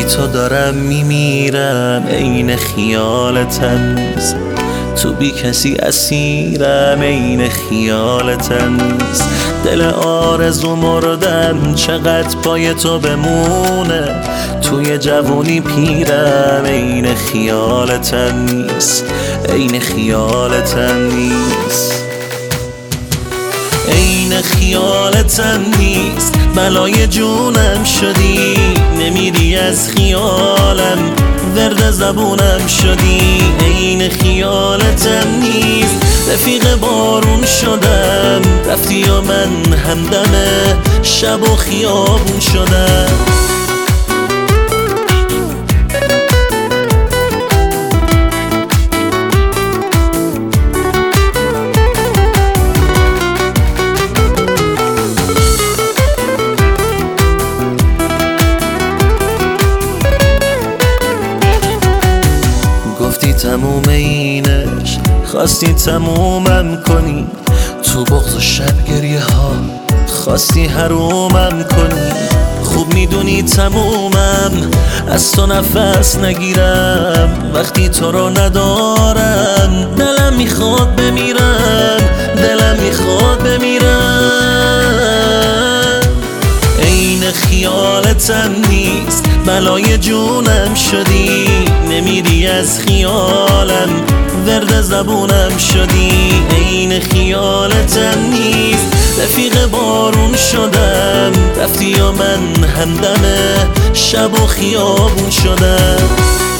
بی تو دارم میمیرم، عین خیالتم نیست. تو بی کسی اسیرم، عین خیالتم نیست. دل آرزو مردم چقدر پای تو بمونه، توی جوونی پیرم، عین خیالتم نیست، عین خیالتم نیست. عین خیالتم نیست، بلای جونم شدی، نمیری از خیالم، ورد زبونم شدی. عین خیالتم نیست، رفیق بارون شدم، رفتی و من همدم شب و خیابون شدم. گفتی تموم اینش، خواستی تمومم کنی، تو بغض و شب گریه ها خواستی حرومم کنی. خوب میدونی تمومم، از تو نفس نگیرم، وقتی تو رو ندارم دلم میخواد بمیرم، دلم میخواد بمیرم. عین خیالتم نیست، بلای جونم شدی، نمیری از خیالم، ورد زبونم شدی. عین خیالتم نیست، رفیق بارون شدم، رفتی و من همدم شب و خیابون شدم.